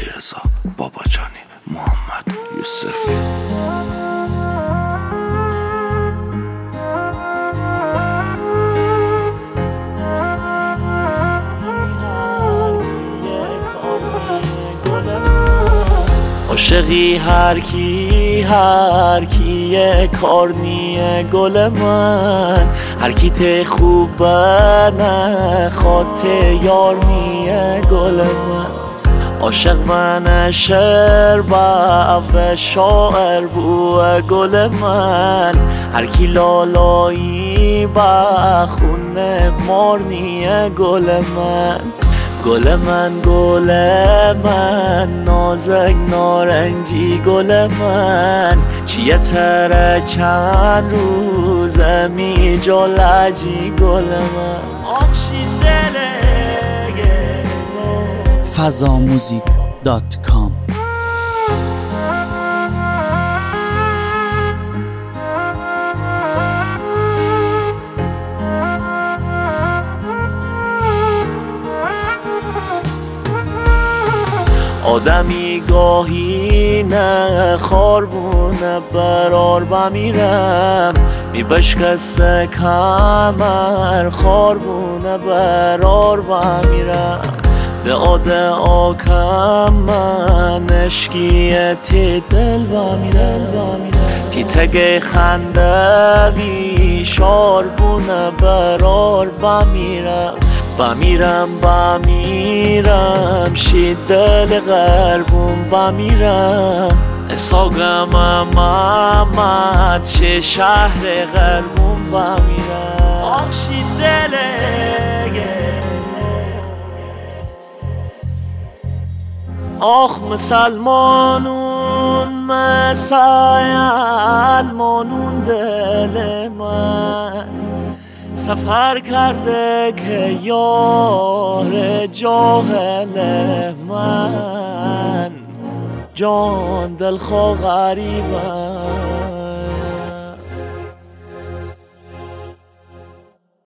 علیرضا باباجانی، محمد یوسفی. عاشقی هر کیه کار نیه گل من، هر کی ته خوبه نه خاطر یار نیه گل من. عاشق من شعر و شاعر بوه گل من، هر کی لالایی بخونه مار نیه گل من. گل من نازک نارنجی گل من، چیه تره چند روزه می جالجی گل من. آخشی دله fazamuzik.com آدمی گاهی نه خاربونه برار بمیرم، میبشکسته کمر خاربونه برار بمیرم. ده آکم من اشکیتی دل بمیرم، تی تگه خنده وی شاربونه برار بمیرم. بمیرم شی دل غربون بمیرم، اساقم محمد شی شهر غربون بمیرم. آخ شی دل آخ مسلمانون دل من، سفر کرده که یار جاهل من، جان دلخواه غریبم.